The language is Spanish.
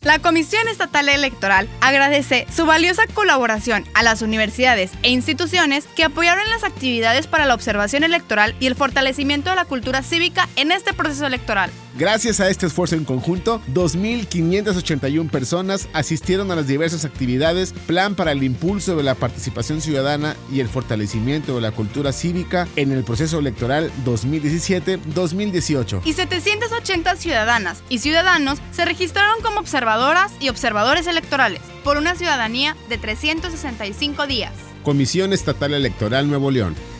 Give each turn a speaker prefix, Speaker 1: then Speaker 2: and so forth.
Speaker 1: La Comisión Estatal Electoral agradece su valiosa colaboración a las universidades e instituciones que apoyaron las actividades para la observación electoral y el fortalecimiento de la cultura cívica en este proceso electoral.
Speaker 2: Gracias a este esfuerzo en conjunto, 2.581 personas asistieron a las diversas actividades, plan para el impulso de la participación ciudadana y el fortalecimiento de la cultura cívica en el proceso electoral 2017-2018.
Speaker 1: Y 780 ciudadanas y ciudadanos se registraron como observadoras y observadores electorales por una ciudadanía de 365 días.
Speaker 2: Comisión Estatal Electoral Nuevo León.